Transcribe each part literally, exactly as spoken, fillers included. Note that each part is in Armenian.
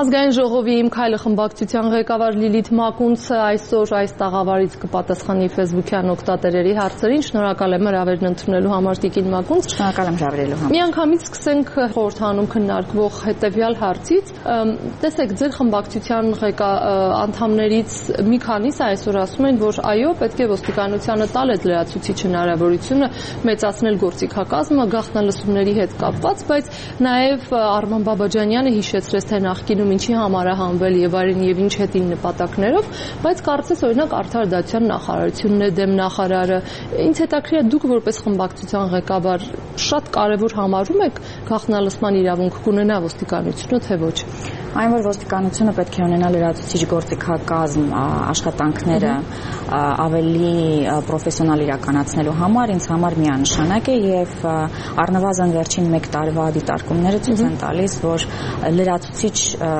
Ազգային ժողովի Իմ քայլը խմբակցության ղեկավար Լիլիթ Մակունցը այսօր այս տաղավարից կպատասխանի ֆեյսբուքյան օգտատերերի հարցերին։ Շնորհակալ եմ հրավերն ընդունելու համար Տիկին Մակունց։ Շնորհակալ եմ հրավիրելու համար։ Միանգամից սկսենք խորհրդանում քննարկվող հետևյալ հարցից։ Տեսեք, ձեր խմբակցության անդամներից մի քանիսը այսօր ասում են, որ այո, պետք է ոստիկանությանը տալ այդ լրացուցիչ հնարավորությունը մեծացնել գործիքակազմը գաղտնալսումների հետ կապված, բայց նաև Արման Բաբաջանյանը հիշեցրեց, թե նախկինում ինչի համար է հանվել եւ այլն եւ ինչ հետին նպատակներով, բայց կարծես օրինակ Արդար Դատյան նախարարությունն է դեմ նախարարը։ Ինձ հետաքրքիր է դուք որպես խմբակցության ղեկավար շատ կարևոր համարում եք գաղտնալսման իրավունք կունենա ոստիկանությունը, թե ոչ։ Այն որ ոստիկանությունը պետք է ունենա լրացուցիչ գործիքակազմ աշխատանքները ավելի պրոֆեսիոնալ իրականացնելու համար ինձ համար միանշանակ է եւ առնվազն վերջին մեկ տարվա դիտարկումները ցույց են տալիս, որ լրացուցիչ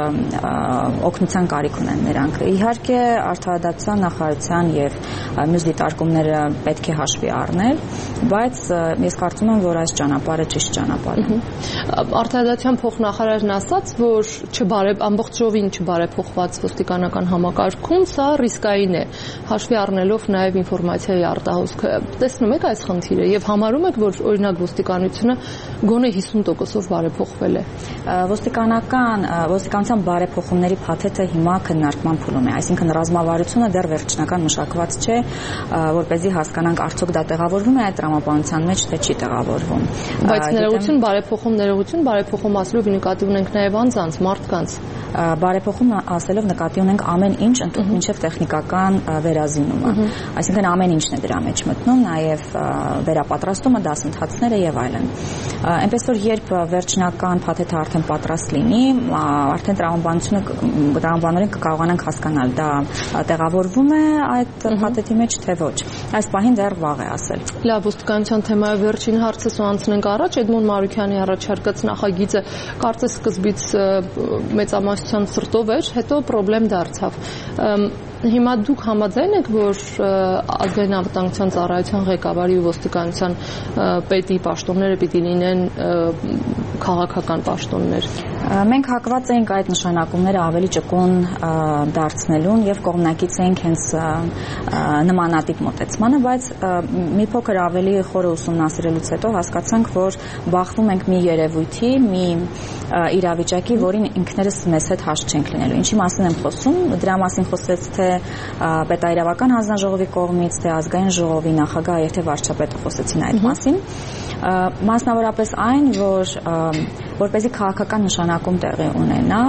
օգնության կարիք ունեն նրանք։ Իհարկե արդարադատության նախարարության եւ մյուս դիտարկումները պետք է հաշվի առնել, բայց ես կարծում եմ, որ այս ճանապարհը ճիշտ ճանապարհ է։ Արդարադատության փոխնախարարն ասաց, որ չբարե ամբողջովին չբարեփոխված ոստիկանական համակարգում սա ռիսկային է, հաշվի առնելով նաև ինֆորմացիայի արտահոսքը։ Տեսնում եք այս խնդիրը եւ համարում եք, որ օրինակ ոստիկանությունը գոնե հիսուն տոկոսով բարեփոխվել է։ Ոստիկանական ոստիկանության բարեփոխումների փաթեթը հիմա քննարկման փուլում է, այսինքն ռազմավարությունը դեռ վերջնական մշակված չէ, որպեսզի հասկանանք արդյոք դա տեղավորվում է այդ տրամաբանության մեջ, թե չի տեղավորվում։ Բայց ներողություն, բարեփոխում, ներողություն, բարեփոխում ասելով նկատի ունենք նաև անձանց, մարդկանց։ Բարեփոխում ասելով նկատի ունենք ամեն ինչ ընդհանուր մինչև տեխնիկական վերազինումը, այսինքն ամեն ինչն է դրա մեջ մտնում, նաև վերապատրաստումը, դասընթացները եւ այլն։ Այնպես որ երբ վերջնական փաթեթը արդեն պատրաստ լինի, արդեն տրամաբանությունը տրամաբանորեն կկարողանանք հասկանալ դա տեղավորվում է այդ փաթեթի մեջ, թե ոչ։ Այս պահին դեռ վաղ է ասել։ Լավ, ոստիկանության թեմայով վերջին հարցս ու անցնենք առաջ, Էդմոն Մարուքյանի առաջարկած նախագիծը կարծես սկզբից մեծամասնության սրտով էր, հետո պրոբլեմ դարձավ։ Հիմա դուք համաձայն եք, որ ազգային անվտանգության ծառայության ղեկավարի ու ոստիկանության պետի պաշտոնները պիտի լինեն քաղաքական պաշտոններ։ Մենք հակված ենք այդ նշանակումները ավելի ճկուն դարձնելուն եւ կողմնակից ենք հենց նմանատիպ մոտեցմանը, բայց մի փոքր ավելի խորը ուսումնասիրելուց հետո հասկացանք, որ բախվում ենք մի երևույթի, մի իրավիճակի, որին ինքներս մեզ հետ հաշտ չենք լինելու։ Ինչի մասին եմ խոսում, դրա մասին խոսեց թե պետաիրավական հանձնաժողովի կողմից, թե ազգային ժողովի նախագահը եւ թե վարչապետը խոսեցին այդ մասին։ Մասնավորապես այն, որ որպեսզի քաղաքական նշանակում տեղի ունենա,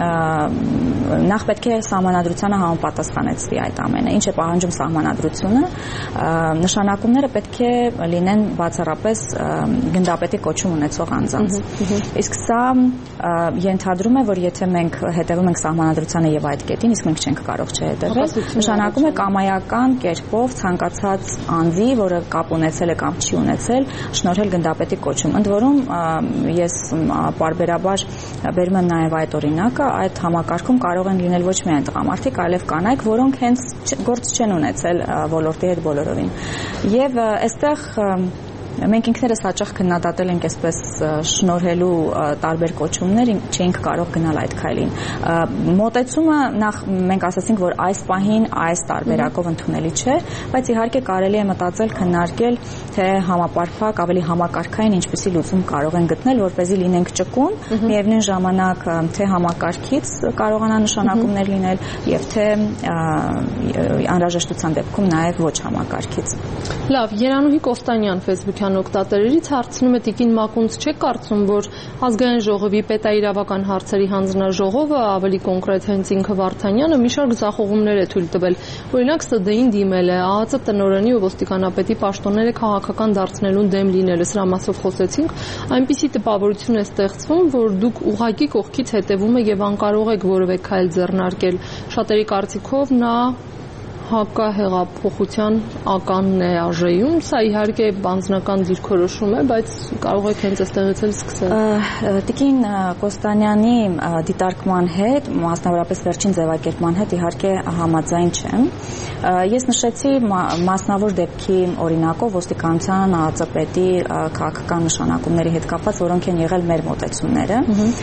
նախ պետք է սահմանադրությանը համապատասխանեցվի այդ ամենը։ Ինչ է պահանջում սահմանադրությունը, նշանակումները պետք է լինեն բացառապես գնդապետի կոչում ունեցող անձանց։ Իսկ սա ենթադրում է, որ եթե մենք հետևում ենք սահմանադրությանը եւ այդ կետին, իսկ մենք չենք կարող չհետևել, նշանակում է կամայական կերպով ցանկացած անձի, որը կապ ունեցել է կամ չի ունեցել, շնորհել գնդապետի կոչում։ Ընդ որում ես պարբերաբար բերում եմ նաև այդ օրինակը, այդ համակարգում կարող են լինել ոչ միայն տղամարդիկ, այլև կանայք, որոնք հենց գործ չեն ունեցել ոլորտի հետ բոլորովին։ Եվ այստեղ մենք ինքներս հաճախ քննադատել ենք այսպես շնորհելու տարբեր կոչումներ, չենք կարող գնալ այդ քայլին։ Մոտեցումը նախ մենք ասացինք, որ այս պահին այս տարբերակով ընդունելի չէ, բայց իհարկե կարելի է մտածել, քննարկել, թե համապարփակ, ավելի համակարգային ինչպիսի լուծում կարող են գտնել, որպեսզի լինենք ճկուն, միևնույն ժամանակ թե համակարգից կարողանա նշանակումներ լինել եւ թե անհրաժեշտության դեպքում նաեւ ոչ համակարգից։ Լավ, Երանուհի Կոստանյան ֆեյսբուքյան օգտատերերից հարցնում է Տիկին Մակունց, չեք կարծում, որ ազգային ժողովի պետաիրավական հարցերի հանձնաժողովը, ավելի կոնկրետ հենց ինքը Վարդանյանը, մի շարք ձախողումներ է թույլ տվել։ Օրինակ ՍԴ-ին դիմել է, ԱԱԾ տնօրենի ու ոստիկանապետի պաշտոնները քաղաքական դարձնելուն դեմ լինելը, սրա մասով խոսեցինք, այնպիսի տպավորություն է ստեղծվում, որ դուք ուղղակի կողքից հետևում եք եւ անկարող եք որևէ քայլ ձեռնարկել։ Շատերի կարծիքով նա հակահեղափոխության ականն է արժեյում, սա իհարկե անձնական դիրքորոշում է, բայց կարող եք հենց այստեղից էլ սկսել։ Տիկին Կոստանյանի դիտարկման հետ, մասնավորապես վերջին ձևակերպման հետ իհարկե համաձայն չեմ։ Ես նշեցի մասնավոր դեպքի օրինակով ոստիկանության ԱԾՊ-ի քաղաքական նշանակումների հետ կապված, որոնք են եղել մեր մոտեցումները։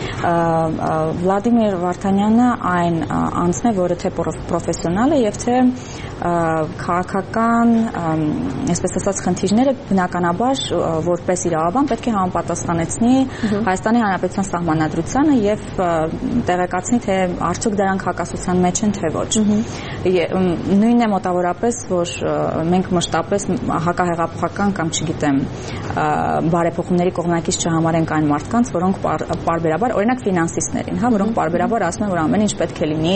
Վլադիմիր Վարդանյանը այն անձն է, որը թե պրոֆեսիոնալ է եւ թե քաղաքական, այսպես ասած, խնդիրները բնականաբար որպես իրավաբան պետք է համապատասխանեցնի Հայաստանի Հանրապետության Սահմանադրությանը եւ տեղեկացնի, թե արդյոք դրանք հակասության մեջ են, թե ոչ։ Նույնն է մոտավորապես, որ մենք մշտապես հակահեղափոխական կամ չգիտեմ բարեփոխումների կողմնակից չհամարենք այն մարդկանց, որոնք պարբերաբար, օրինակ ֆինանսիստներին, հա, որոնք պարբերաբար ասում են, որ ամեն ինչ պետք է լինի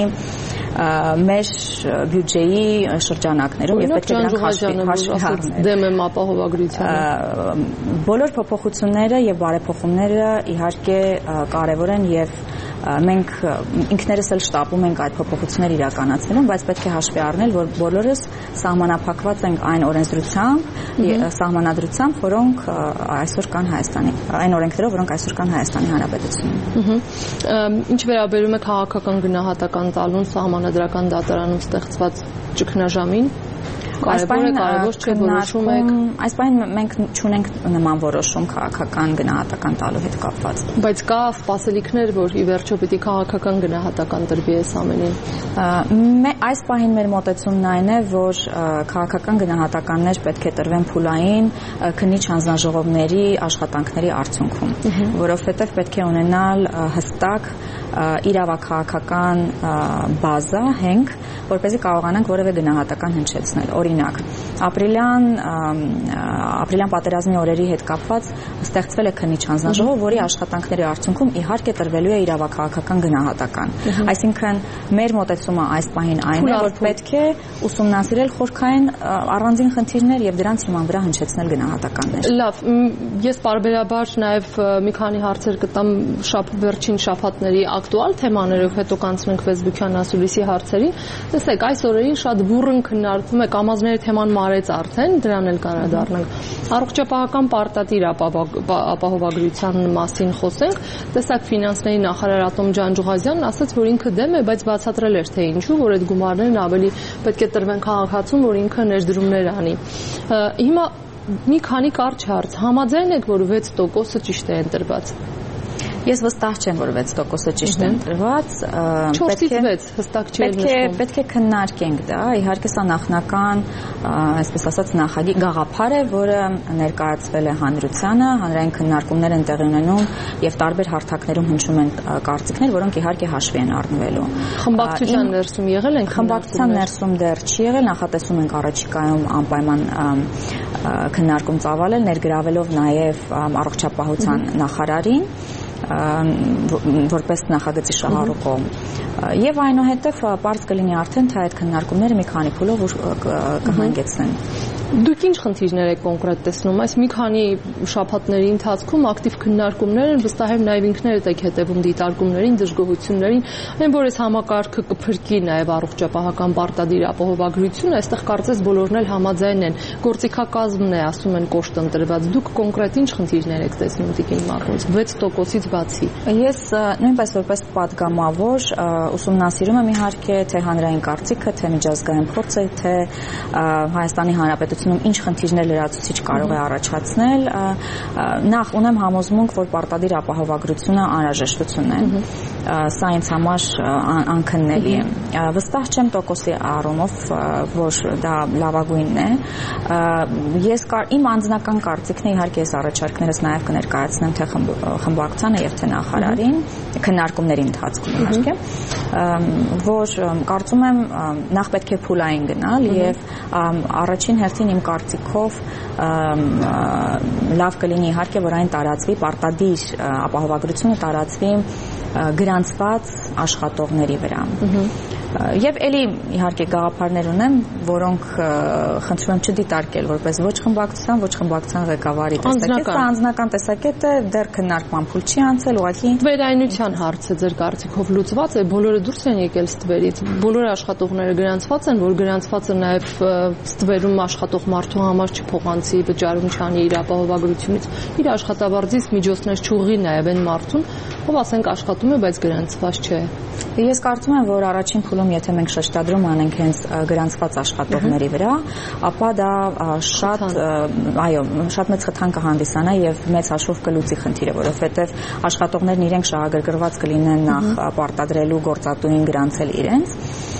մեր բյուջեի շրջանակներում եւ պետք է դրանք հաշվի առնել։ Դեմ եմ ապահովագրությանը։ Բոլոր փոփոխությունները եւ բարեփոխումները իհարկե կարեւոր են եւ մենք ինքներս էլ շտապում ենք այդ փոփոխությունները իրականացնելուն, բայց պետք է հաշվի առնել, որ բոլորս սահմանափակված ենք այն օրենսդրությամբ, սահմանադրությամբ, որոնք այսօր կան Հայաստանի, այն օրենքներով, որոնք այսօր կան Հայաստանի Հանրապետությունում։ Ինչ վերաբերում է քաղաքական գնահատական տալուն սահմանադրական դատարանում ստեղծված ճգնաժամին, կարևոր է, կարևոր չէ, որոշում եք։ Այս բանը մենք չունենք նման որոշում քաղաքական գնահատական տալու հետ կապված։ Բայց կա սպասելիքներ, որ ի վերջո պիտի քաղաքական գնահատական տրվի այս ամենին։ Այս պահին մեր մոտեցումն այն է, որ քաղաքական գնահատականներ պետք է տրվեն փուլային քննիչ հանձնաժողովների աշխատանքների արդյունքում, որովհետև պետք է ունենալ հստակ իրավաքաղաքական բազա, հենք, որպեսզի կարողանանք որևէ գնահատական հնչեցնել։ Օրինակ, ապրիլյան ապրիլյան պատերազմի օրերի հետ կապված ստեղծվել է քննիչ հանձնաժողով, որի աշխատանքների արդյունքում իհարկե տրվելու է իրավաքաղաքական գնահատական։ Այսինքն մեր մոտեցումը այս պահին այն է, որ պետք է ուսումնասիրել խորքային առանձին խնդիրներ եւ դրանց հիման վրա հնչեցնել գնահատականներ։ Լավ, ես բարբերաբար նաեւ մի քանի հարցեր կտամ վերջին շաբաթների ակտուալ թեմաներով, հետո կանցնենք ֆեյսբուքյան ասուլիսի հարցերին։ Տեսեք, այս օրերին շատ բուռն քննարկվում է, կամազների թեման մարեց արդեն, դրան էլ կանրադառնանք։ Առողջապահական պարտադիր ապահովագրության մասին խոսենք։ Տեսակ ֆինանսների նախարար Ատոմ Ջանջուղազյանն ասաց, որ ինքը դեմ է, բայց բացատրել էր, թե ինչու, որ այդ գումարներն ավելի պետք է տրվեն քաղաքացուն, որ ինքը ներդրումներ անի։ Հիմա մի քանի կարճ հարց, համաձայն եք, որ վեց տոկոսը ճիշտ է ընտրված։ Ես վստահ չեմ, որ վեց տոկոսը ճիշտ է ընտրված, չորսից վեց հստակ չէ նշվում։ Պետք է քննարկենք դա, իհարկե սա նախնական, այսպես ասած, նախագիծ գաղափար է, որը ներկայացվել է հանրությանը, հանրային քննարկումներ են տեղի ունենում եւ տարբեր հարթակներում հնչում են կարծիքներ, որոնք իհարկե հաշվի են առնվելու։ Խմբակցության ներսում եղել են խմբակցության ներսում դեռ չի եղել, նախատեսում ենք առաջիկայում անպայման քննարկում ծավալել, ներգրավելով նաեւ առողջապահության նախարարին որպես նախագծի շահառու կողմ։ Եվ այնուհետև պարզ կլինի արդեն, թե այդ քննարկումները մի քանի փուլով կհանգեցնեն։ Դուք ինչ խնդիրներ եք կոնկրետ տեսնում? Այս մի քանի շաբաթների ընթացքում ակտիվ քննարկումներ են, վստահ եմ նաև ինքներդ եք հետևում դիտարկումներին, դժգոհություններին, այն որ այս համակարգը կփրկի նաև առողջապահական պարտադիր ապահովագրությունը, այստեղ կարծես բոլորն էլ համաձայն են։ Գործիքակազմն է, ասում են, կոշտ ընտրված։ Դուք կոնկրետ ինչ խնդիրներ եք տեսնում Տիկին Մակրոնց վեց տոկոսից բացի։ Ես նույնպես որպես պատգամավոր ուսումնասիրում եմ իհարկե թե հանրային կարծիքը, թե միջազգային փորձը, թե Հայաստանի Հանրապետությունում ինչ խնդիրներ լրացուցիչ կարող է առաջացնել։ Նախ ունեմ համոզմունք, որ պարտադիր ապահովագրությունը անհրաժեշտություն է։ Սա ինձ համար անքննելի է։ Վստահ չեմ տոկոսի առումով, որ դա լավագույնն է։ Ես իմ անձնական կարծիքն է, իհարկե ես առաջարկներս նաև կներկայացնեմ թե խմբակցությանը եւ թե նախարարին քննարկումների ընթացքում իհարկե, որ կարծում եմ նախ պետք է փուլային գնալ եւ առաջին հերթին իմ կարծիքով լավ կլինի իհարկե, որ այն տարածվի պարտադիր ապահովագրությունը տարածվի գրանցված աշխատողների վրա։ Եվ ելի իհարկե գաղափարներ ունեմ, որոնք խնդրում եմ չդիտարկել որպես ոչ խմբակցության, ոչ խմբակցության ղեկավարի տեսակետ, սա անձնական տեսակետ է, դեռ քննարկման փուլ չի անցել, ուղղակի Վերայնության հարցը ձեր կարծիքով լուծված է, բոլորը դուրս են եկել ստվերից, բոլոր աշխատողները գրանցված են, որ գրանցվածը նաև ստվերում աշխատող մարդու համար չփոխանցի, վճարում չանի իր ապահովագրությունից, իր աշխատավարձից միջոցներ չուղղի նաև այն մարդուն, ով ասենք աշխատում է, բայց գրանցված չէ։ Ես կարծում եմ, որ առաջին փուլում եթե մենք շեշտադրում անենք հենց գրանցված աշխատողների վրա, ապա դա շատ, այո, շատ մեծ խթան կհանդիսանա եւ մեծ հաշվով կլուծի խնդիրը, որովհետեւ աշխատողներն իրենք շահագրգռված կլինեն նախ պարտադրելու գործատուին գրանցել իրենց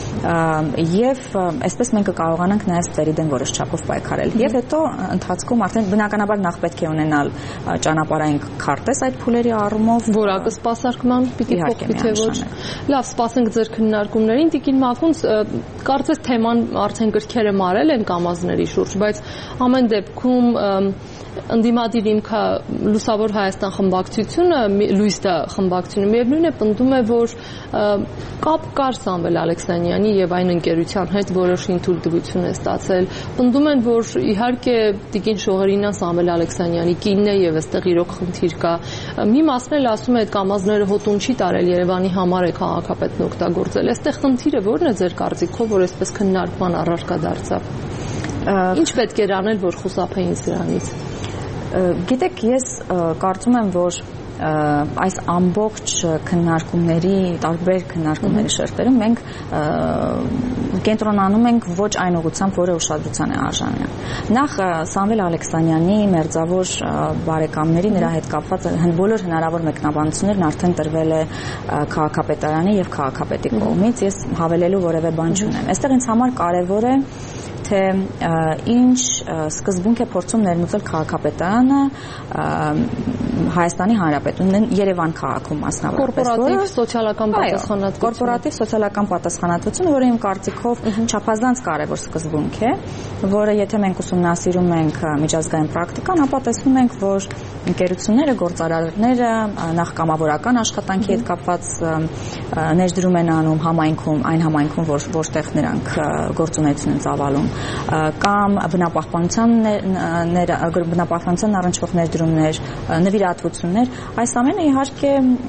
եւ այսպես մենք կկարողանանք նաեւ ստվերի դեմ որոշ չափով պայքարել։ Եվ հետո ընթացքում արդեն բնականաբար նախ պետք է ունենալ ճանապարհային քարտեզ այդ փուլերի առումով, որակը սպասարկման պիտի փոխվի թե ոչ։ Լավ, սպասենք ձեր քննարկումներին։ Տիկին Մակունց, կարծես թեման արդեն գրքերը մարել են կամազների շուրջ, բայց ամեն դեպքում ընդդիմադիր իմքը Լուսավոր Հայաստան խմբակցությունը, լույս դա խմբակցությունը միևնույն է պնդում է, որ կապ կար Սամվել Ալեքսանյանի եւ այն ընկերության հետ, որը շինթույլտվություն է ստացել։ Պնդում են, որ իհարկե Տիկին Շողերինյան Սամվել Ալեքսանյանի կինն է եւ այստեղ իրոք խնդիր կա։ Մի մասն էլ ասում է, այդ կամազները հոտուն չի տարել, Երևանի համար է քաղաքապետն օգտագործել։ Այստեղ խնդիրը ո՞րն է ձեր կարծիքով, որ այսպես քննարկման առարկա դարձավ։ Ինչ պետք էր անել, որ խուսափեին սրանից։ Գիտեք, ես կարծում եմ, որ այս ամբողջ քննարկումների, տարբեր քննարկումների շերտերում մենք կենտրոնանում ենք ոչ այն ուղղությամբ, որը ուշադրության է արժանի։ Նախ Սամվել Ալեքսանյանի մերձավոր բարեկամների նրա հետ կապված բոլոր հնարավոր մեկնաբանություններն արդեն տրվել է քաղաքապետարանի եւ քաղաքապետի կողմից, ես հավելելու որևէ բան չունեմ։ Այստեղ ինձ համար կարևոր է թե ինչ սկզբունք է փորձում ներմուծել քաղաքապետարանը Հայաստանի Հանրապետությունն Երևան քաղաքում մասնավորապես, կորպորատիվ սոցիալական պատասխանատվություն, կորպորատիվ սոցիալական պատասխանատվություն, որը իմ կարծիքով չափազանց կարևոր սկզբունք է, որը եթե մենք ուսումնասիրում ենք միջազգային պրակտիկան, ապա տեսնում ենք, որ ընկերությունները, գործարարները նախ կամավորական աշխատանքի հետ կապված ներդրում են անում համայնքում, այն համայնքում, որ որտեղ նրանք գործունեություն են ծավալում, կամ բնապահպանության բնապահպանության առնչվող ներդրումներ, նվիրատվություններ, այս ամենը իհարկե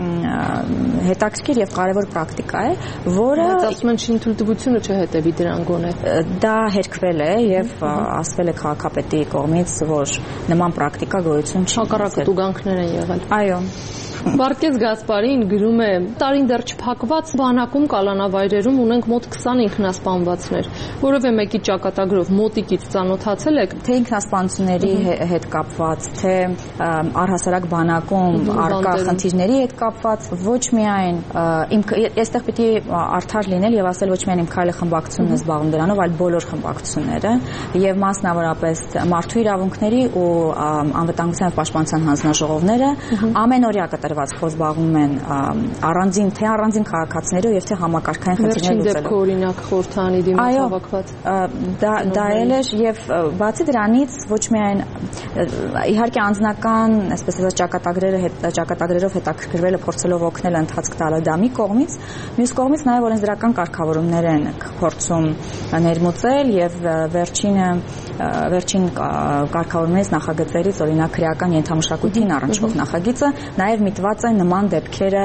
հետաքրքիր եւ կարեւոր պրակտիկա է, որը ասում են շինթույլտվությունը չհետևի դրան գոնե։ Դա հերքվել է եւ ասվել է քաղաքապետի կողմից, որ նման պրակտիկա գոյություն չի։ Հակառակը տուգանքներ են եղել։ Այո։ Վարդգես Գասպարին գրում է. տարին դեռ չփակված բանակում կալանավայրերում ունենք մոտ քսան ինքնասպանվածներ, որովե մեկի ճակատագրով մոտիկից ծանոթացել եք, թե ինքնասպանությունների հետ կապված, թե առհասարակ բանակում առկա խնդիրների հետ կապված, ոչ միայն իմ այստեղ պիտի արդար լինել եւ ասել ոչ միայն իմ քայլը խմբակցությունն է զբաղվում դրանով, այլ բոլոր խմբակցությունները եւ մասնավորապես մարդու իրավունքների ու անվտանգության եւ պաշտպանության հանձնաժողովները ամենօրյա կտրված զբաղվում են առանձին թե առանձին քաղաքացիներով եւ թե համակարգային խնդիրներ լուծելով։ Դեպքը օրինակ խորհրդանի դիմաց հավաքված։ Դա դա էլ է եւ բացի դրանից ոչ միայն իհարկե անձնական, այսպես ասած, ճակատագրերը հետ ճակատագրերով հետաքրքրվելը փորձելով օգնել ընթացք տալը դա մի կողմից, մյուս կողմից նաեւ օրենսդրական կարգավորումներ են փորձում ներմուծել եւ վերջինը վերջին կարգավորումներից նախագծերից օրինակ քրեական ենթամշակույթին առնչվող նախագիծը նաեւ միտված է նման դեպքերը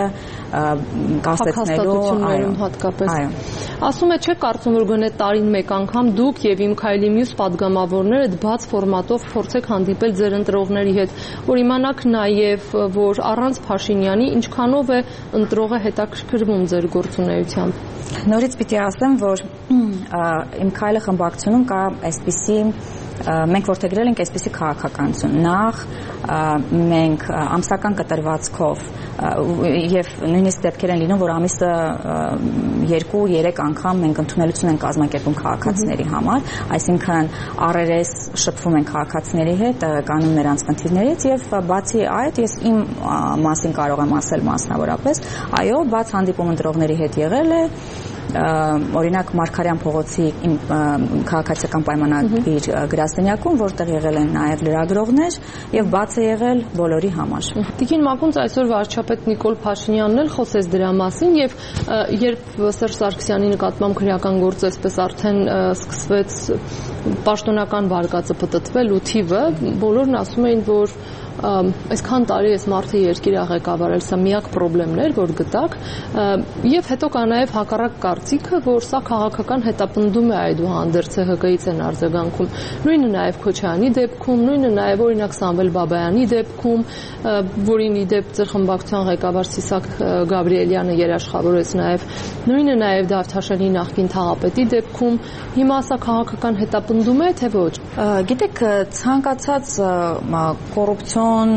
կասեցնելու հատկապես։ Ասում է, չէ՞ կարծում, որ գոնե տարին մեկ անգամ դուք եւ իմ քայլի մյուս падգամավորները բաց ֆորմատով փորձեք հանդիպել ձեր ընտրողների հետ, որ իմանաք նաեւ, որ առանց Փաշինյանի ինչքանով է ընտրողը հետաքրքրվում ձեր գործունեությամբ։ Նորից պիտի ասեմ, որ իմ քայլը խմբակցությունում կա այսպիսի մենք որդեգրել ենք այսպիսի քաղաքականություն։ Նախ մենք ամսական կտրվածքով եւ նույնիսկ դեպքեր են լինում, որ ամիսը երկու երեք անգամ մենք ընդունելություն ենք կազմակերպում քաղաքացիների համար, այսինքն առերես շփվում ենք քաղաքացիների հետ, կանում նրանց խնդիրներից եւ բացի այդ ես իմ մասին կարող եմ ասել մասնավորապես, այո, բաց հանդիպում ընտրողների հետ եղել է օրինակ Մարգարյան փողոցի քաղաքացիական պայմանագիր գրասենյակում, որտեղ եղել են նաև լրագրողներ եւ բաց է եղել բոլորի համար։ Տիկին Մակունց, այսօր վարչապետ Նիկոլ Փաշինյանն էլ խոսեց դրա մասին եւ երբ Սերժ Սարգսյանի նկատմամբ քրեական գործ այսպես արդեն սկսվեց պաշտոնական վարկածը պտտվել ու թիվը, բոլորն ասում էին, որ այսքան տարի այս մարդը երկիր ա ղեկավարել, սա միակ խնդիրն էր, որ գտակ, եւ հետո կա նաեւ հակառակ կարծիքը, որ սա քաղաքական հետապնդում է այդուհանդերձ ՀՀԿ-ից են արձագանքում։ Նույնը նաեւ Քոչարյանի դեպքում, նույնը նաեւ օրինակ Սամվել Բաբայանի դեպքում, որին ի դեպ ձեր խմբակցության ղեկավար Սիսակ Գաբրիելյանը երաշխավորեց նաեւ, նույնը նաեւ Դավթաշենի նախկին թաղապետի դեպքում, հիմա սա քաղաքական հետապնդում է, թե ոչ։ Գիտեք, ցանկացած կոռուպցիոն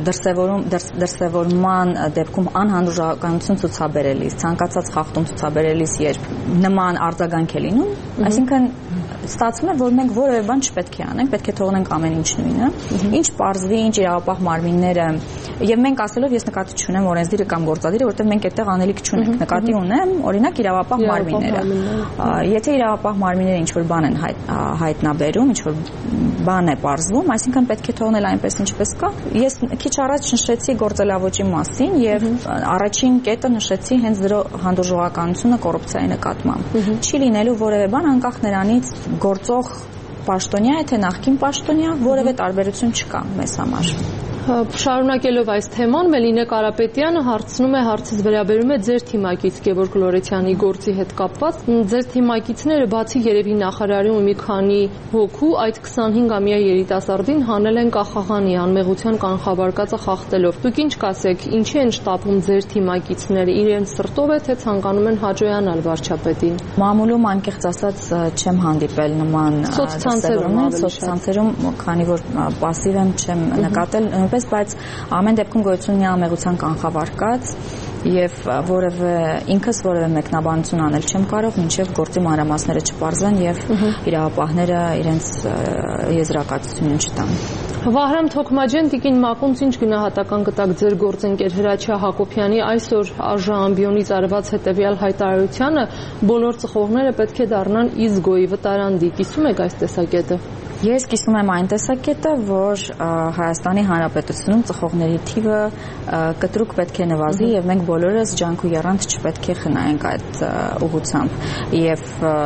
դրսևորման դեպքում անհանդուրժողականություն ցուցաբերելիս, ցանկացած խախտում ցուցաբերելիս, երբ նման արձագանք է լինում, այսինքն ստացվում է, որ մենք որևէ բան չպետք է անենք, պետք է թողնենք ամեն ինչ նույնը, ինչ պարզվի, ինչ իրավապահ մարմինները, եւ մենք ասելով ես նկատի չունեմ օրենսդիրը կամ գործադիրը, որտեղ մենք այդտեղ անելիք չունենք, նկատի ունեմ օրինակ իրավապահ մարմինները։ Եթե իրավապահ մարմինները ինչ որ բան են հայտնաբերում, ինչ որ բան է պարզվում, այսինքն պետք է թողնել այնպես ինչպես կա։ Ես քիչ առաջ նշեցի գործելավոճի մասին եւ առաջին կետը նշեցի հենց դրա հանդուրժողականությունը կոռուպցիայի նկատմամբ։ Չի լինելու որևէ բան անկախ նրանից գործող պաշտոնյա է թե նախկին պաշտոնյա, որևէ տարբերություն չկա մեզ համար։ Շարունակելով այս թեման, Մելինե Կարապետյանը հարցնում է, հարցից վերաբերում է ձեր թիմակից Գևորգ Գլորեցյանի գործի հետ կապված։ Ձեր թիմակիցները բացի երևի նախարարի ու մի քանի հոգու այդ քսանհինգամյա երիտասարդին հանել են կախաղանի անմեղության կանխավարկածը խախտելով։ Դուք ինչ կասեք, ինչի են շտապում ձեր թիմակիցները, իրենց սրտով է թե ցանկանում են հաջողանալ վարչապետին։ Մամուլում անկեղծ ասած չեմ հանդիպել նման սոցցանցերում, քանի որ պասիվ եմ, չեմ նկատել, բայց ամեն դեպքում գոյություն ունի անմեղության կանխավարկած եւ որևէ ինքս որևէ մեկնաբանություն անել չեմ կարող, մինչեւ գործի մանրամասները չպարզեն եւ իրավապահները իրենց եզրակացությունը չտան։ Վահրամ Թոքմաջյան, Տիկին Մակունց, ինչ գնահատական կտակ ձեր գործընկեր Հրաչյա Հակոբյանի այսօր ԱԺ ամբիոնից արված հետեւյալ հայտարարությանը, բոլոր ծխողները պետք է դառնան Իզգոյի վտարանդի։ Կիսում եք այս տեսակետը։ Ես կիսում եմ այն տեսակետը, որ Հայաստանի Հանրապետությունում ծխողների թիվը կտրուկ պետք է նվազի եւ մենք բոլորս ջանք ու եռանդ չպետք է խնայենք այդ ուղղությամբ եւ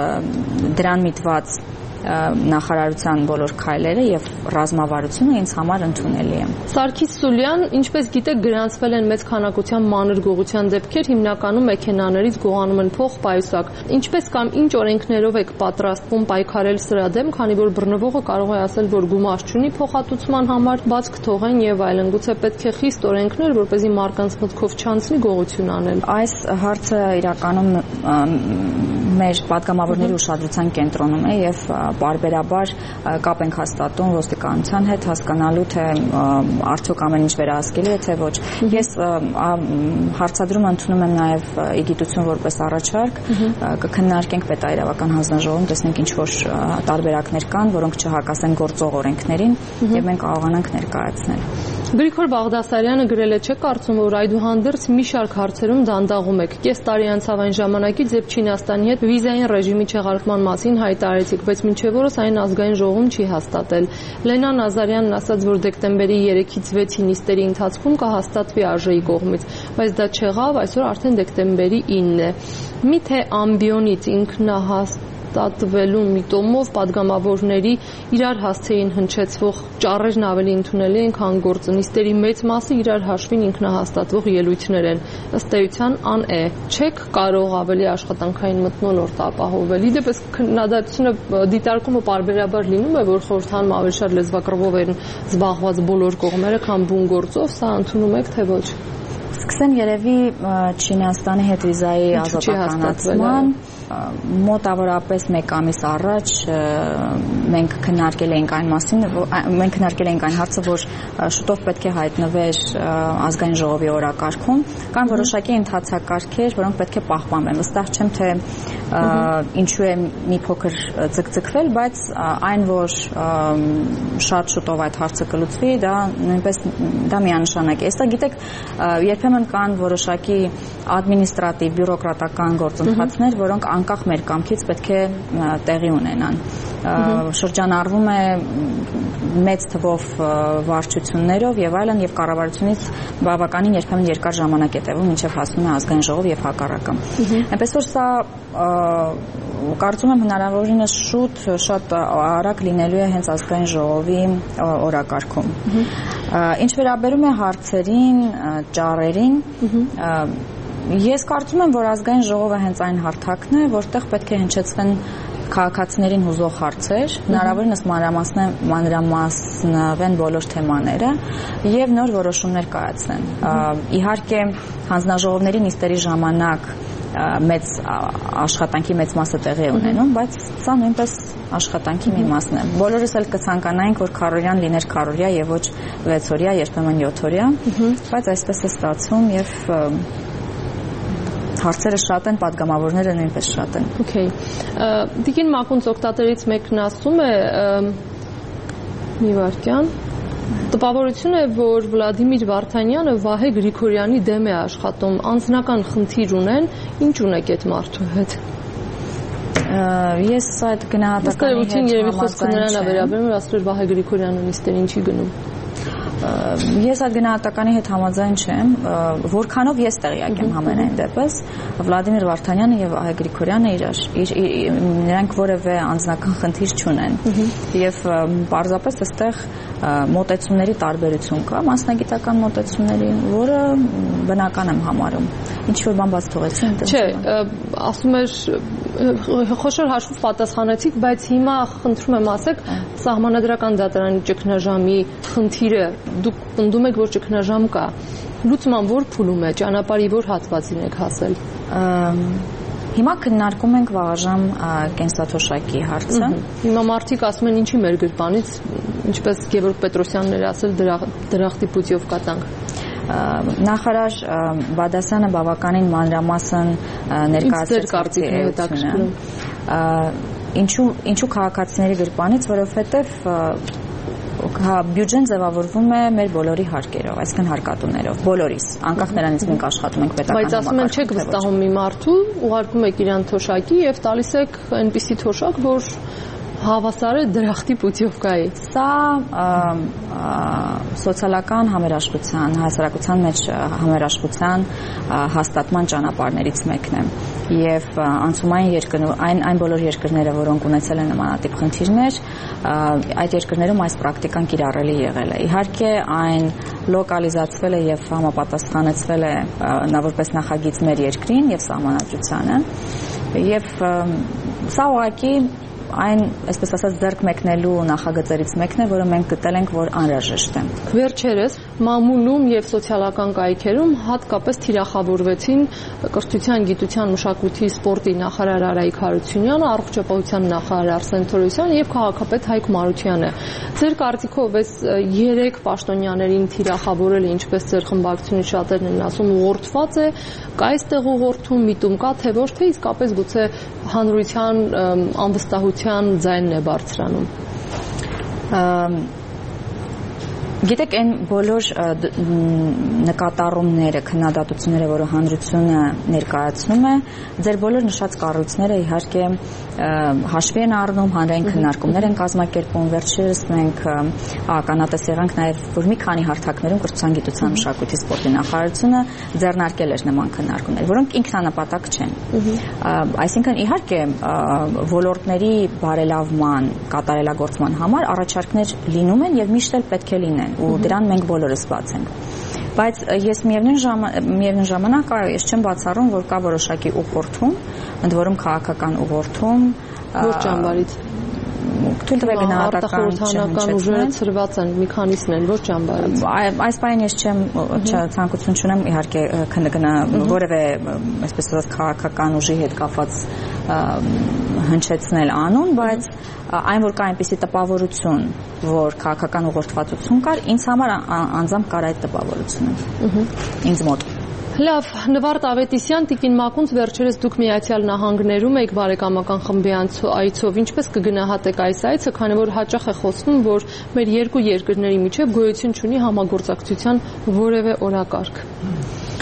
դրան միտված նախարարության բոլոր քայլերը եւ ռազմավարությունը ինձ համար ընդունելի է։ Սարգիս Սուլյան, ինչպես գիտեք, գրանցվել են մեծ քանակությամբ մանր գողության դեպքեր, հիմնականում մեքենաներից գողանում են փող, պայուսակ։ Ինչպես կամ ինչ օրենքներով եք պատրաստվում պայքարել սրա դեմ, քանի որ բռնվողը կարող է ասել, որ գումար չունի փոխհատուցման համար, բաց կթողեն եւ այլն։ Գուցե պետք է խիստ օրենքներ, որպեսզի մարդկանց մտքով չանցնի գողություն անել։ Այս հարցը իրականում մեր պատգամավորների ուշադրության կենտրոնում է եւ բարբերաբար կապ ենք հաստատում ոստիկանության հետ հասկանալու թե արդյոք ամեն ինչ վերահսկելի է թե ոչ։ Ես հարցադրումը ընդունում եմ նաև ի գիտություն որպես առաջարկ, կքննարկենք պետաիրավական հանձնաժողովում, տեսնենք ինչ որ տարբերակներ կան, որոնք չհակասեն գործող օրենքներին եւ մենք կարողանանք ներկայացնել։ Գրիգոր Բաղդասարյանը գրել է, չէ՞ կարծում, որ այդուհանդերձ մի շարք հարցերում դանդաղում եք։ Կես տարի անցավ այն ժամանակից, երբ Չինաստանի հետ վիզային ռեժիմի չեղարկման մասին հայտարարեցիք, բայց մինչև օրս այն ազգային ժողովում չի հաստատել։ Լենա Նազարյանն ասաց, որ դեկտեմբերի երեքից վեցի նիստերի ընթացքում կհաստատվի ԱԺ-ի կողմից, բայց դա չեղավ, այսօր արդեն դեկտեմբերի ինն է։ Միթե ամբիոնից ինքնահաստ տատվելու միտոմով падգամավորների իրար հասցեին հնչեցվող ճառերն ավելի ընդունելի են, քան գործը։ Նիստերի մեծ մասը իրար հաշվին ինքնահաստատվող ելույթներ են։ Ըստ էության ան է, չեք կարող ավելի աշխատանքային մթնոլորտ ապահովել։ Իդեպ այս քննադատությունը դիտարկումը պարբերաբար լինում է, որ խորհրդանում ավելի շատ լեզվակռվով են զբաղված բոլոր կողմերը, քան բուն գործով, սա ընդունում եք թե ոչ։ Սկսեմ երևի Չինաստանի հետ վիզայի ազատականացման մոտավորապես մեկ ամիս առաջ մենք քննարկել էինք այն մասին, մենք քննարկել էինք այն հարցը, որ շուտով պետք է հայտնվեր ազգային ժողովի օրակարգում, կան որոշակի ընթացակարգեր, որոնք պետք է պահպանվեն։ Վստահ չեմ, թե ինչու է մի փոքր ձգձգվել, բայց այն, որ շատ շուտով այդ հարցը կլուծվի, դա նույնպես դա միանշանակ է։ Այստեղ գիտեք, երբեմն կան որոշակի ադմինիստրատիվ, բյուրոկրատական գործընթացներ, որոնք անկախ մեր կամքից պետք է տեղի ունենան։ Շրջանառվում է մեծ թվով վարչություններով եւ այլն եւ կառավարությունից բավականին երբեմն երկար ժամանակ է տևում մինչեւ հասնում է ազգային ժողով եւ հակառակը։ Այնպես որ սա կարծում եմ հնարավորինս շուտ շատ արագ լինելու է հենց ազգային ժողովի օրակարգում։ Ինչ վերաբերում է հարցերին, ճառերին, ես կարծում եմ, որ ազգային ժողովը հենց այն հարթակն է, որտեղ պետք է հնչեցվեն քաղաքացիներին հուզող հարցեր, հնարավորինս մանրամասնվեն բոլոր թեմաները եւ նոր որոշումներ կայացնեն։ Իհարկե, հանձնաժողովների նիստերի ժամանակ մեծ աշխատանքի մեծ մասը տեղի է ունենում, բայց սա նույնպես աշխատանքի մի մասն է։ Բոլորս էլ կցանկանայինք, որ քառօրյան լիներ քառօրյա եւ ոչ վեցօրյա, երբեմն յոթօրյա, բայց այսպես է ստացվում եւ հարցերը շատ են, падգամավորները նույնպես շատ են։ Okay։ Տիկին Մակունց օգտատերից մեկն ասում է մի վարքյան տպավորություն է, որ Վլադիմիր Վարդանյանը Վահե Գրիգորյանի դեմ է աշխատում, անձնական խնդիր ունեն, ինչ ունեք այդ մարդու հետ։ Ես այդ գնահատականի հետ երևի խոսքը նրան է վերաբերում, ասում էր Վահե Գրիգորյանը նիստերին չի գնում։ Ես այդ գնահատականի հետ համաձայն չեմ, որքանով ես տեղյակ եմ համենայն դեպս, Վլադիմիր Վարդանյանը եւ Վահե Գրիգորյանը նրանք որևէ անձնական խնդիր չունեն եւ պարզապես այստեղ մոտեցումների տարբերություն կա, մասնագիտական մոտեցումների, որը բնական եմ համարում։ Ինչ որ բան բաց թողեցի այնտեղ։ Չէ, ասում էր խոշոր հաշվով պատասխանեցիք, բայց հիմա խնդրում եմ ասեք, սահմանադրական դատարանի ճգնաժամի խնդիրը դուք պնդում եք, որ ճգնաժամ կա։ Լուծման որ փուլում է, ճանապարհի որ հատվածին եք հասել։ Հիմա քննարկում ենք վաղաժամ կենսաթոշակի հարցը։ Հիմա մարդիկ ասում են ինչի մեր գրպանից, ինչպես Գևորգ Պետրոսյանն էր ասել, դրախտի պուտիով կատանք։ Նախարար Բադասյանը բավականին մանրամասն ներկայացրեց հետաքրքրում։ Ինչու ինչու քաղաքացիների գրպանից, որովհետև բյուջեն ձևավորվում է մեր բոլորի հարկերով, այսինքն հարկատուներով, բոլորիս, անկախ նրանից մենք աշխատում ենք պետական համակարգում։ Բայց ասում են չեք վստահում մի մարդու, ուղարկում եք իրան թոշակի եւ տալիս եք այնպիսի թոշակ, որ հավասար է դրախտի պուտիովկայի։ Սա սոցիալական համերաշխության, հասարակության մեջ համերաշխության հաստատման ճանապարհներից մեկն է։ Եվ անցումային երկրներ, այն այն բոլոր երկրները, որոնք ունեցել են նմանատիպ խնդիրներ, այդ երկրներում այս պրակտիկան կիրառելի եղել է։ Իհարկե, այն լոկալիզացվել է եւ համապատասխանեցվել է նա որպես նախագիծ մեր երկրին եւ սահմանադրությանը։ Եվ սա ուղղակի այն, այսպես ասած, ձեռք մեկնելու նախագծերից մեկն է, որը մենք գտել ենք, որ անհրաժեշտ է։ Վերջերս մամուլում եւ սոցիալական կայքերում հատկապես թիրախավորվեցին կրթության, գիտության, մշակույթի, սպորտի նախարար Արայիկ Հարությունյանը, առողջապահության նախարար Արսեն Թորոսյանը եւ քաղաքապետ Հայկ Մարությանը։ Ձեր կարծիքով այս երեք պաշտոնյաներին թիրախավորելը, ինչպես ձեր խմբակցությունի շատերն են ասում, ուղղորդված է, կա այստեղ ուղղորդում, միտում կա, թե ոչ, թե իսկապես գուցե հանրության անվստահության ձայնն է բարձրանում։ Գիտեք, այն բոլոր նկատառումները, քննադատությունները, որը հանրությունը ներկայացնում է, ձեր բոլոր նշած կառույցները իհարկե հաշվի են առնում, հանրային քննարկումներ են կազմակերպում, վերջերս մենք ականատես եղանք նաև, որ մի քանի հարթակներում կրթության, գիտության, մշակույթի, սպորտի նախարարությունը ձեռնարկել էր նման քննարկումներ, որոնք ինքնանպատակ չեն։ Այսինքն, իհարկե, ոլորտների բարելավման, կատարելագործման համար առաջարկներ լինում են եւ միշտ էլ պետք է լինեն ու դրան մենք բոլորս բաց ենք։ Բայց ես միևնույն ժամանակ ես չեմ բացառում, որ կա որոշակի ուղղորդում, ընդ որում քաղաքական ուղղորդում, որ ճամբարից թույլ տվեք գնահատական խորհրդանական ուժերը ծրված են, մի քանիսն են, որ ճամբարից։ Այս բանը ես չեմ ցանկություն չունեմ իհարկե քննգնա որևէ, այսպես ասած, քաղաքական ուժի հետ կապված հնչեցնել անուն, բայց այն որ կա այնպիսի տպավորություն, որ քաղաքական ուղղորդվածություն կար, ինձ համար անձամբ կար այդ տպավորությունը։ Ինձ մոտ։ Լավ, Նվարդ Ավետիսյան, Տիկին Մակունց, վերջերս դուք Միացյալ Նահանգներում եք բարեկամական խմբի այցով, ինչպես կգնահատեք այս այցը, քանի որ հաճախ է խոսվում, որ մեր երկու երկրների միջև գոյություն չունի համագործակցության որևէ օրակարգ։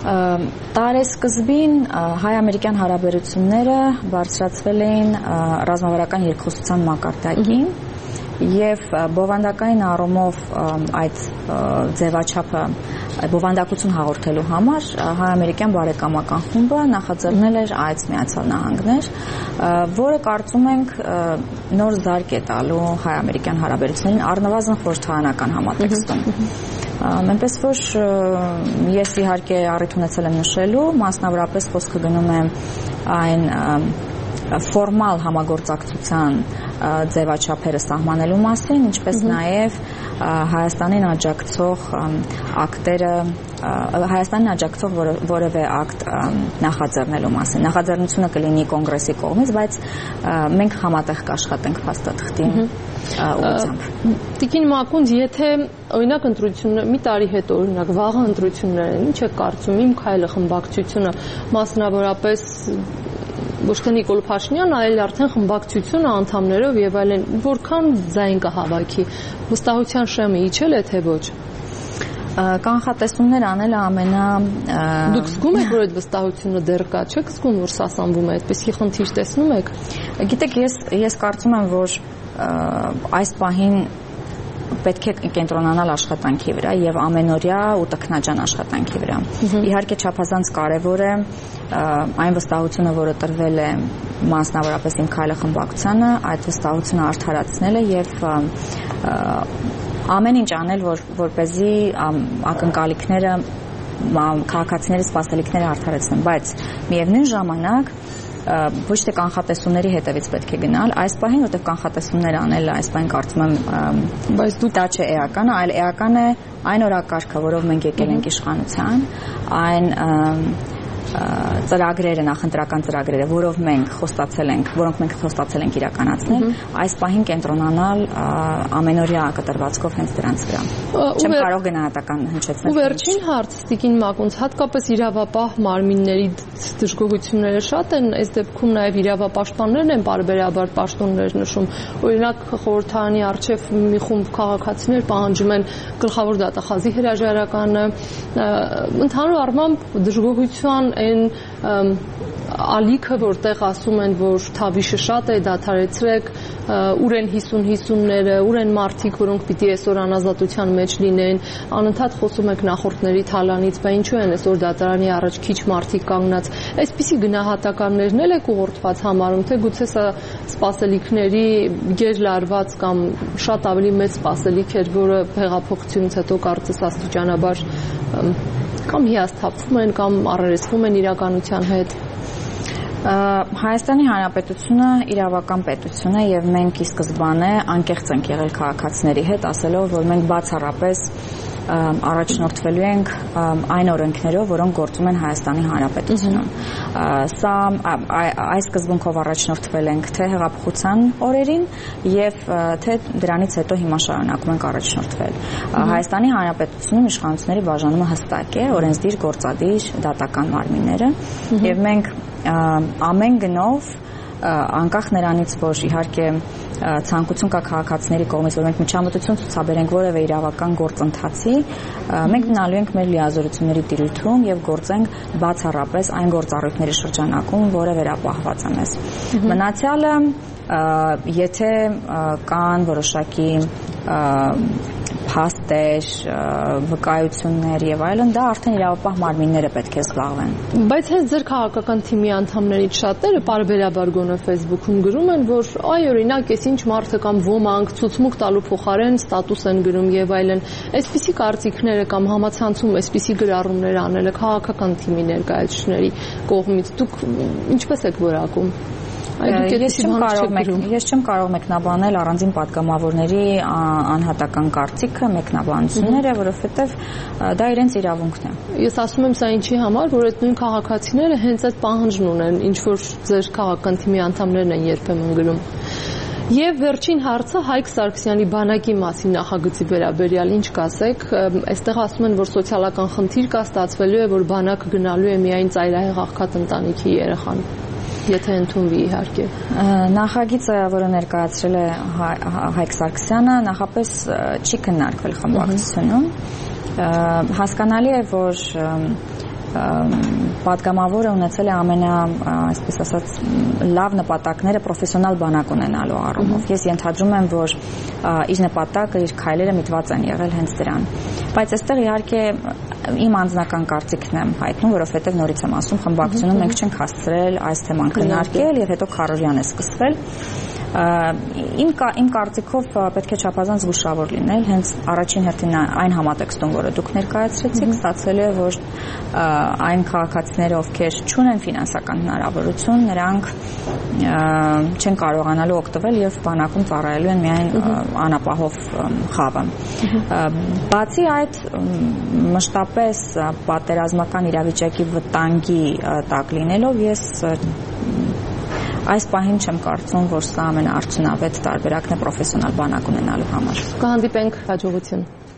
Տարեսկզբին հայ-ամերիկյան հարաբերությունները բարձրացվել էին ռազմավարական երկխոսության մակարդակին եւ բովանդակային առումով այդ ձևաչափը բովանդակություն հաղորդելու համար հայ-ամերիկյան բարեկամական խումբը նախաձեռնել էր այց Միացյալ Նահանգներ, որը կարծում ենք նոր զարկ է տալու հայ-ամերիկյան հարաբերություններին առնվազն խորհրդարանական համատեքստում։ Այնպես որ ես իհարկե առիթ ունեցել եմ նշելու, մասնավորապես խոսքը գնում է այն ֆորմալ համագործակցության ձևաչափերը սահմանելու մասին, ինչպես նաև Հայաստանին աջակցող ակտերը, Հայաստանին աջակցող որևէ ակտ նախաձեռնելու մասին։ Նախաձեռնությունը կլինի կոնգրեսի կողմից, բայց մենք համատեղ կաշխատենք փաստաթղթի ուղղությամբ։ Տիկին Մակունդ, եթե օրինակ ընտրությունները մի տարի հետո օրինակ վաղը ընտրություններ են, ինչ է կարծում իմ քայլը խմբակցությունը մասնավորապես ոչ թե Նիկոլ Փաշինյան, այլ արդեն խմբակցությունը անդամներով եւ այլն որքան ձայն կհավաքի, վստահության շեմը իջել է թե ոչ։ Կանխատեսումներ անելը ամենա Դուք զգում եք, որ այդ վստահությունը դեռ կա, չեք զգում, որ սասանվում է, այդպեսի խնդիր տեսնում եք։ Գիտեք, ես ես կարծում եմ, որ այս պահին պետք է կենտրոնանալ աշխատանքի վրա եւ ամենօրյա ու տքնաջան աշխատանքի վրա։ Իհարկե չափազանց կարեւոր է այն վստահությունը, որը տրվել է մասնավորապես իմ քայլը խմբակցությանը, այդ վստահությունը արդարացնելը եւ ամեն ինչ անել, որ որպեսզի ակնկալիքները քաղաքացիների սպասելիքները արդարացնեն, բայց միևնույն ժամանակ ոչ թե կանխատեսումների հետևից պետք է գնալ, այս պահին, որտեղ կանխատեսումներ անելը այս պահին կարծում եմ, բայց դու դա չէ էականը, այլ էական է այն օրակարգը, որով մենք եկել ենք իշխանության, այն ծրագրերը, նախընտրական ծրագրերը, որով մենք խոստացել ենք, որոնք մենք խոստացել ենք իրականացնել, այս պահին կենտրոնանալ ամենօրյա կտրվածքով հենց դրանց վրա։ Չեմ կարող գնահատական հնչեցնել։ Ու վերջին հարց, Տիկին Մակունդ, հատկապես իրավապահ մարմինների դժգոհությունները շատ են, այս դեպքում նաև իրավապաշտպաններն են բարբերաբար պաշտոններ նշում։ Օրինակ խորհրդարանի առջև մի խումբ քաղաքացիներ պահանջում են գլխավոր դատախազի հրաժարականը, ընդհանուր առմամբ դժգոհության այն ալիքը, որտեղ ասում են, որ թավիշը շատ է, դադարեցրեք, ուր են հիսուն հիսունները, ուր են մարդիկ, որոնք պիտի այսօր անազատության մեջ լինեն, անընդհատ խոսում եք նախորդների թալանից, բա ինչու են այսօր դատարանի առաջ քիչ մարդիկ կանգնած, այսպիսի գնահատականներն էլ եք ուղղորդված համարում, թե գուցե սա սպասելիքների գերլարված կամ շատ ավելի մեծ սպասելիք էր, որը հեղափոխությունից հետո կարծես աստիճանաբար կամ հիասթափվում են կամ առերեսվում են իրականության հետ։ Հայաստանի Հանրապետությունը իրավական պետություն է եւ մենք ի սկզբանե անկեղծ ենք եղել քաղաքացիների հետ, ասելով, որ մենք բացառապես առաջնորդվելու ենք այն օրենքներով, որոնք գործում են Հայաստանի Հանրապետությունում։ Սա այս սկզբունքով առաջնորդվել ենք թե հեղափոխության օրերին եւ թե դրանից հետո հիմա շարունակում ենք առաջնորդվել։ Հայաստանի Հանրապետությունում իշխանությունների բաժանումը հստակ է, օրենսդիր, գործադիր, դատական մարմինները եւ մենք ամեն գնով անկախ նրանից, որ իհարկե ցանկություն կա քաղաքացիների կողմից, որ մենք միջամտություն ցուցաբերենք որևէ իրավական գործընթացի, մենք մնալու ենք մեր լիազորությունների տիրույթում եւ գործենք բացառապես այն գործառույթների շրջանակում, որը վերապահված է մեզ։ Մնացյալը, եթե կան որոշակի փաստեր, վկայություններ եւ այլն, դա արդեն իրավապահ մարմինները պետք է զբաղվեն։ Բայց հենց ձեր քաղաքական թիմի անդամներից շատերը բարբերաբար գոնե Facebook-ում գրում են, որ այ օրինակ էս ինչ մարդը կամ ոմանք ցուցմուկ տալու փոխարեն ստատուս են գրում եւ այլն։ Այսպիսի կարծիքները կամ համացանցում այսպիսի գրառումներ անելը քաղաքական թիմի ներկայացուցիչների կողմից դուք ինչպես եք որակում։ Ես չեմ կարող ես չեմ կարող մեկնաբանել առանձին պատգամավորների անհատական կարծիքը, մեկնաբանությունները, որովհետև դա իրենց իրավունքն է։ Ես ասում եմ սա ինչի համար, որ այդ նույն քաղաքացիները հենց այդ պահանջն ունեն, ինչ որ ձեր քաղաքական թիմի անդամներն են երբեմն գրում։ Եվ վերջին հարցը Հայկ Սարգսյանի բանակի մասին նախագծի վերաբերյալ ինչ կասեք, այստեղ ասում են, որ սոցիալական խնդիր կա, ստացվելու է, որ բանակը գնալու է միայն ծայրահեղ աղքատ ընտանիքի երեխան։ Եթե ընդունվի իհարկե։ Նախագիծը, որը ներկայացրել է Հայկ Սարգսյանը, նախապես չի քննարկվել խմբակցությունում։ Հասկանալի է, որ պատգամավորը ունեցել է ամենա, այսպես ասած, լավ նպատակները պրոֆեսիոնալ բանակ ունենալու առումով։ Ես ենթադրում եմ, որ իր նպատակը, իր քայլերը միտված են եղել հենց դրան։ Բայց այստեղ իհարկե իմ անձնական կարծիքն եմ հայտնում, որովհետև նորից եմ ասում, խմբակցությունում մենք չենք հասցրել այս թեման քննարկել եւ հետո քարոզյան է սկսվել։ Իմ իմ կարծիքով պետք է չափազանց զգուշավոր լինել, հենց առաջին հերթին այն համատեքստում, որը դուք ներկայացրեցիք, ստացել է, որ այն քաղաքացիները, ովքեր չունեն ֆինանսական հնարավորություն, նրանք չեն կարողանալու օգտվել եւ բանակում ծառայելու են միայն անապահով խավը։ Բացի այդ, մշտապես պատերազմական իրավիճակի վտանգի տակ լինելով, ես այս պահին չեմ կարծում, որ սա ամենաարդյունավետ տարբերակն է պրոֆեսիոնալ բանակ ունենալու համար։ Կհանդիպենք հաջողություն։